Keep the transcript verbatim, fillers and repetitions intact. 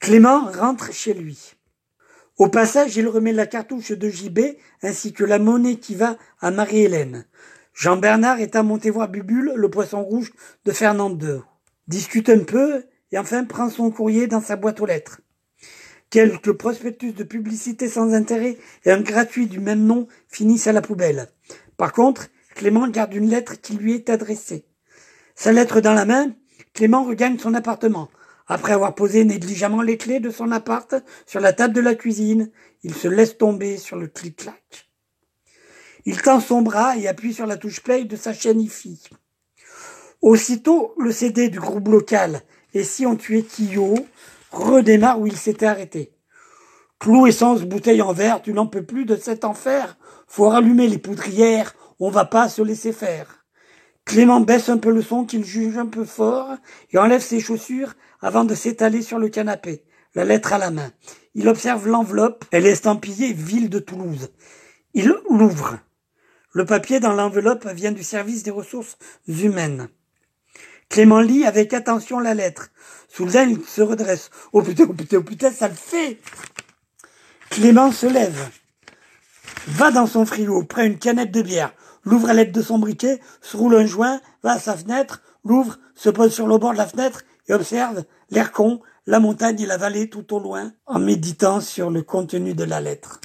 Clément rentre chez lui. Au passage, il remet la cartouche de J B ainsi que la monnaie qui va à Marie-Hélène. Jean-Bernard est à monter voir Bubule, le poisson rouge de Fernando. Discute un peu et enfin prend son courrier dans sa boîte aux lettres. Quelques prospectus de publicité sans intérêt et un gratuit du même nom finissent à la poubelle. Par contre, Clément garde une lettre qui lui est adressée. Sa lettre dans la main, Clément regagne son appartement. Après avoir posé négligemment les clés de son appart sur la table de la cuisine, il se laisse tomber sur le clic-clac. Il tend son bras et appuie sur la touche play de sa chaîne hi-fi. Aussitôt, le C D du groupe local « Et si on tuait Kyo » redémarre où il s'était arrêté. Clou, essence, bouteille en verre, tu n'en peux plus de cet enfer. Faut rallumer les poudrières, on va pas se laisser faire. Clément baisse un peu le son qu'il juge un peu fort et enlève ses chaussures avant de s'étaler sur le canapé, la lettre à la main. Il observe l'enveloppe, elle est estampillée Ville de Toulouse. Il l'ouvre. Le papier dans l'enveloppe vient du service des ressources humaines. Clément lit avec attention la lettre. Soudain, il se redresse. Oh putain, oh putain, oh putain, ça le fait! Clément se lève, va dans son frigo, prend une canette de bière, l'ouvre à l'aide de son briquet, se roule un joint, va à sa fenêtre, l'ouvre, se pose sur le bord de la fenêtre et observe l'air con, la montagne et la vallée tout au loin, en méditant sur le contenu de la lettre.